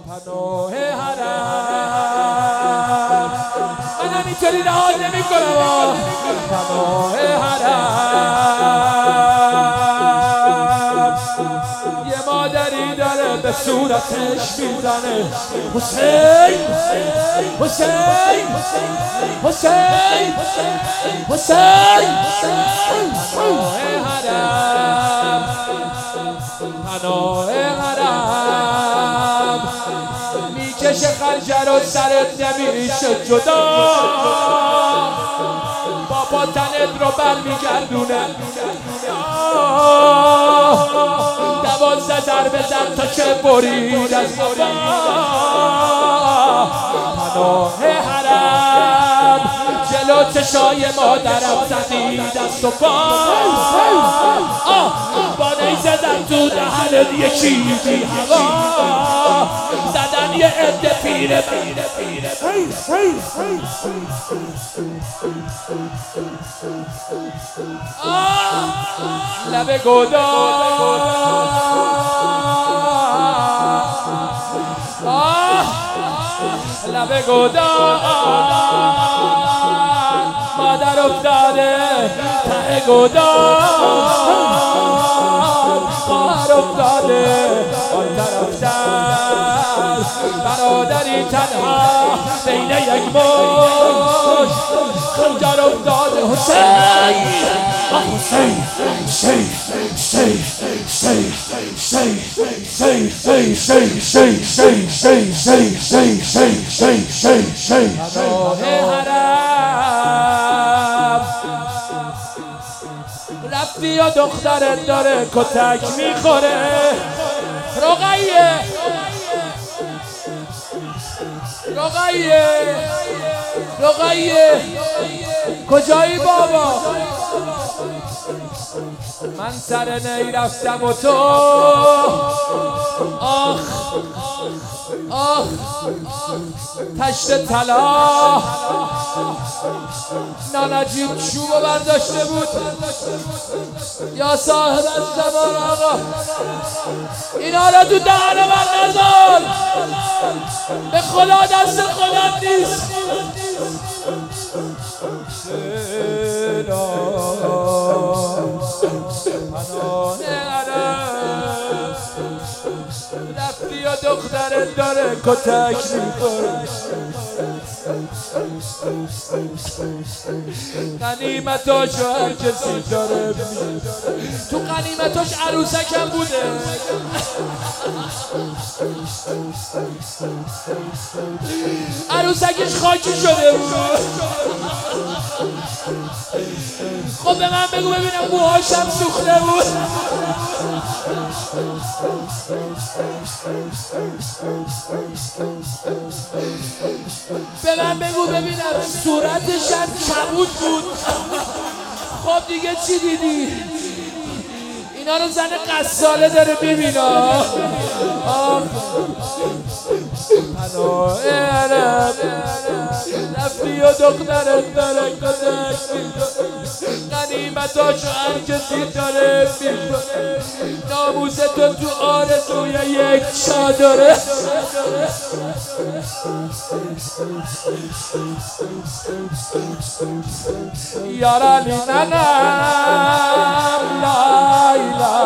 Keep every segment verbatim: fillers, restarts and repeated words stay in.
پناه حرم من اینطوری رها نمی کنم پناه حرم یه مادری داره به صورتش میزنه حسین حسین حسین حسین پناه حرم پناه حرم میکشه خنجر و سرت نمیشه جدا بابا تنت رو برمیگردونه دوازده ضربه زد تا که برید از بابا پناه حرم جلو چشای مادرم زدی دست و پا با نیزه زدن تو دهنت یکی بی هوا زدن یه عده پیره پیره پیره لب گودار لب گودار مادر افتاده ته گودار خواهر افتاده آن طرف در برادری تنها بین یک مشت خنجر افتاده حسین حسین حسین حسین حسین حسین حسین حسین حسین حسین حسین حسین حسین حسین حسین حسین پناه حرم رفتی یا دخترت داره کتک میخوره رقیه رقیه رقیه کجایی بابا من سر نی رفتم و تو آخ آخ تشت طلا نانجیب چوبو برداشته بود یا صاحب الزمان آقا اینا را تو دهن من نزار به خدا دست خودم نیست پناه حرم رفتی یا دخترت داره کتک میخوره غنیمتاشو هر کسی داره تو غنیمتاش عروسکم بوده عروسکش خاکی شده بود خب به من بگو ببینم موهاشم سوخته بود به من بگو ببینم صورتش هم کبود بود خب دیگه چی دیدی؟ اینا رو زن قصاله داره میبینه پناه حرم رفتی و دخترت داره کتک غنیمتاشو هر کسی داره میکنه ناموستو تو آرزوی یک چادره یارانی ننم لایلا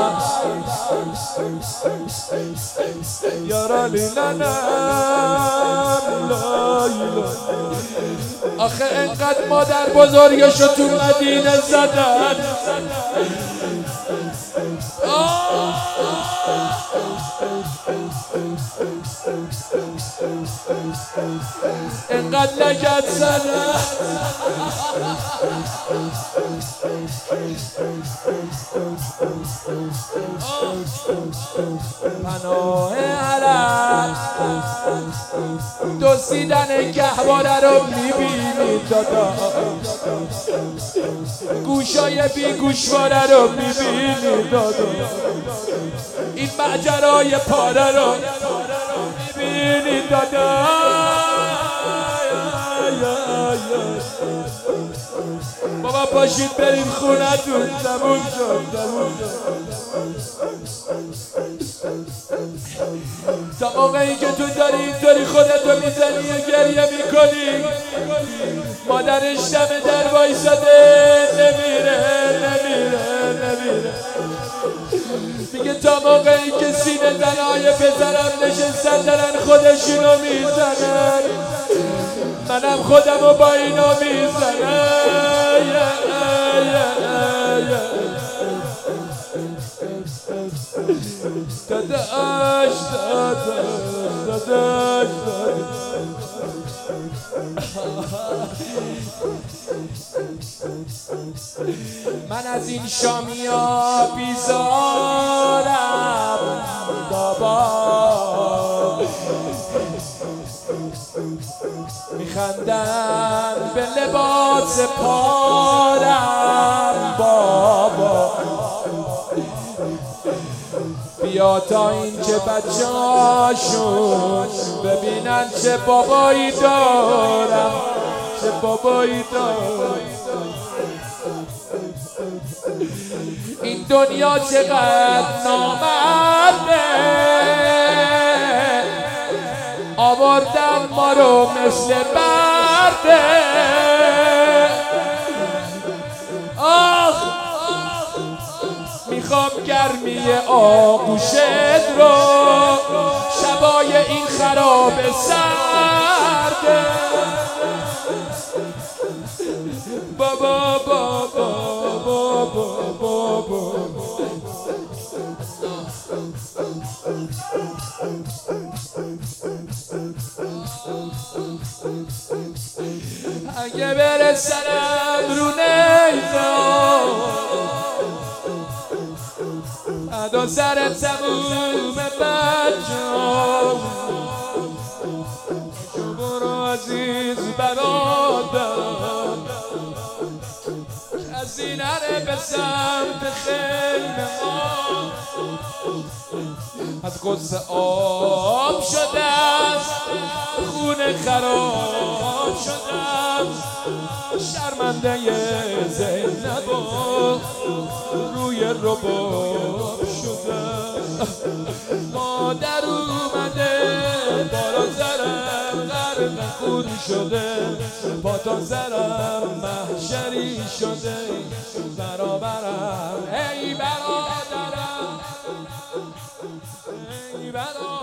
یارانی ننم لایلا آخه انقدر مادر بزرگشو تو مدینه زدن انقدر لگت زدن پناه حرم دزدیدن گهواره رو میبینی دادا گوشای بی گوشواره رو میبینی دادا این ماجرای پاره رو میبینی دادا بابا پاشید بریم خونتون تموم شد تموم شد تا موقعی که تو داری اینطوری خودتو میزنی و گریه میکنی مادرش دم در وایساده نمیره نمیره نمیره میگه تا موقعی که سینه زنهای پسرم نشستن دارن خودشونو میزنن منم خودمو با اینا میزنم داداش داداش داداش من از این شامیا بیزارم بابا میخندن به لباس پارم بابا بیا تا این که بچه هاشون ببینن چه بابایی دارم چه بابایی دارم این دنیا چقدر نامرده آوردن ما رو مثل برده آخ میخوام گرمی آغوشت رو شبای این خراب سرده بابا بابا بابا بابا اگه برسنم رو نیزم ادا سر تموم بچم جو برو عزیز برادرم از این نره به سمت خیمه ما از غصه آب شده است خونه خراب شده است شرمنده زینب روی رباب شده مادر اومده بالا سرم غرق خون شده با تا سرم محشری شده برابرم ای برادرم ای برادرم